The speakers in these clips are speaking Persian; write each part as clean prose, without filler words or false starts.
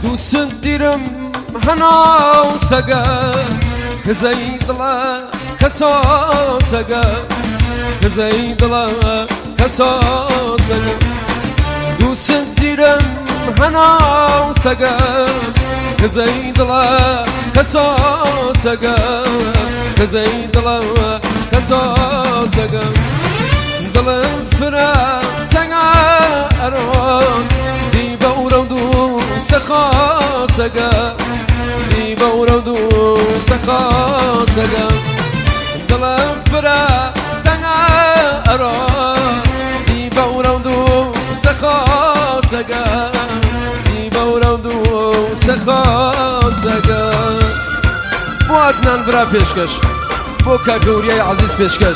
دوست دیرم هنو سگا کزای دلا کسا سگا کزای دلا کسا سگا دوست دیرم هنو سگا کزای دلا کسا سگا کزای دلا کسا سگا دل فرا تنگا ارون دی باورو دو سخا سگا دی باورو دو سخا سگا دل فرا تنگا ارون دی باورو دو سخا سگا دی باورو دو سخا سگا بو عدنان برا پیشکش بو کاکوریای عزیز پیشکش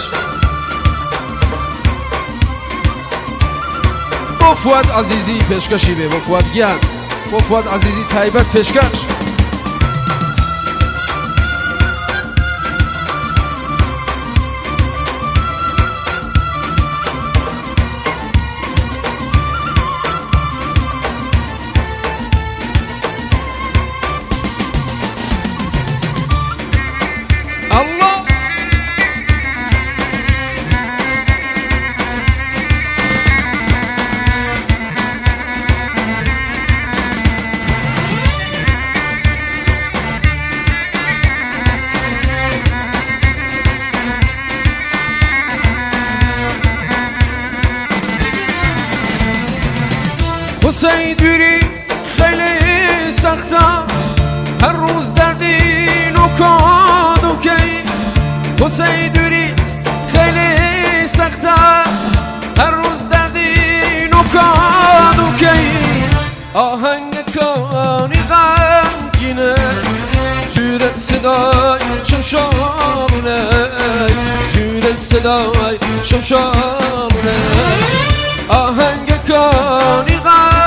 بو فؤاد عزیزی پیشکشی به بو فؤاد گیان بو فؤاد عزیزی تایبت پیشکش حسین دوری خیلی سخته هر روز دردین و کاد و کی حسین دوری خیلی سخته هر روز دردین و کاد و کی آهنگ کانی غمگینه جور صدای شمشامونه جور صدای شمشامونه آهنگ کانی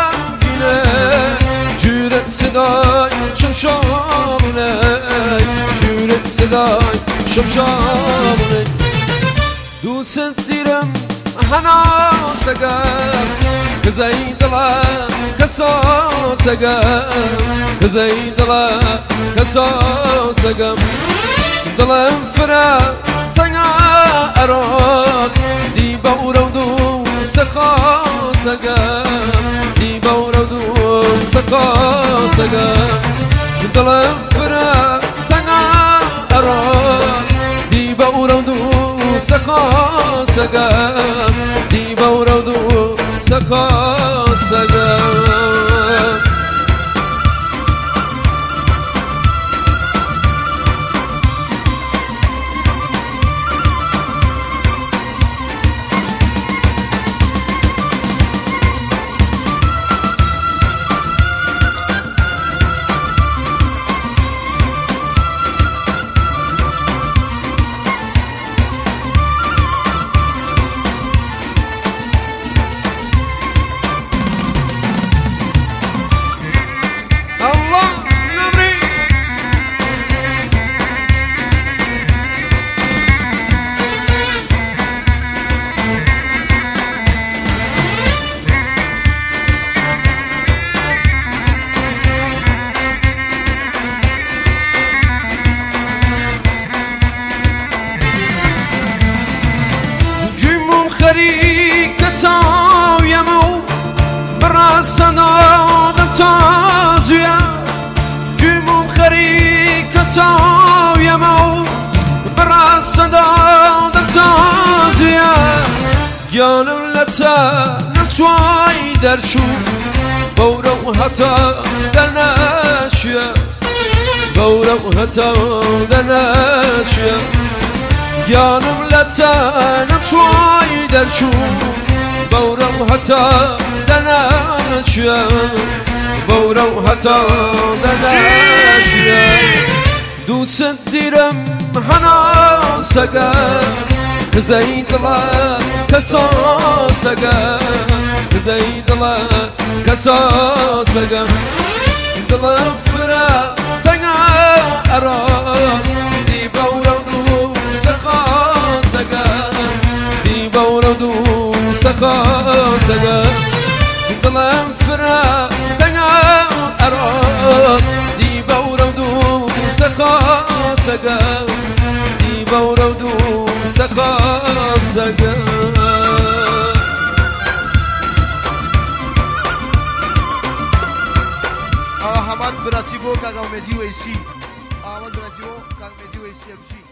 صدای شمشامونه جور صدای شمشامونه دوست دیرم هنا سگا کزای دلا کسا سگا کزای دلا کسا سگا دلم فرا سنگا اراد دی باورو دو سخا سگا دی باورو دو سقا سقا دلم فرا تنگا اراد دی باورو دو سقا سقا دی باورو دو سقا سقا كتاويمو براسنا دمتازويا جموم خري كتاويمو براسنا دمتازويا يانم لتا نتواي درشو بورو هتا دناشيا بورو هتا دناشيا يانم لتا نتواي درشو بورو هتا دناشيا بورو هتا دناشيا دوست دیرم هنا سگا کزای دلا کسا سگا کزای دلا کسا سگا دلا فرا تنگا ارا دی بورو دو سقا سگا دی بورو دو سقا سگا دلا فرا تنگا ارا خاصەگە دی بەورە و دووسە خاصەگە ئەوە هەمان براتی بۆ کاگاومێدی وەیسی ئاوە براتی بۆ کاگمێدی وەیسی ئەمچی